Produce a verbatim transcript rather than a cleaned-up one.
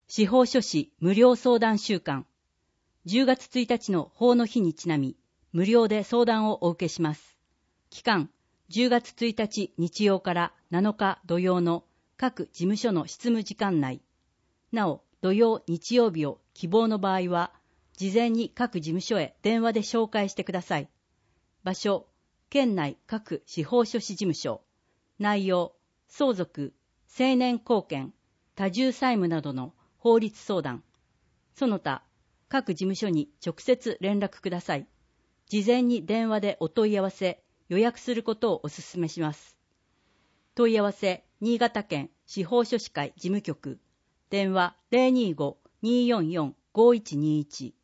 司法書士無料相談週間。じゅうがつついたちの法の日にちなみ、無料で相談をお受けします。期間、じゅうがつついたち日曜からなのか土曜の各事務所の執務時間内。なお、土曜、日曜日を希望の場合は、事前に各事務所へ電話で紹介してください。場所、県内各司法書士事務所。内容、相続、成年後見、多重債務などの法律相談。その他、各事務所に直接連絡ください。事前に電話でお問い合わせ、予約することをお勧めします。問い合わせ、新潟県司法書士会事務局。電話 ゼロにーごーにーよんよんごーいちにーいち。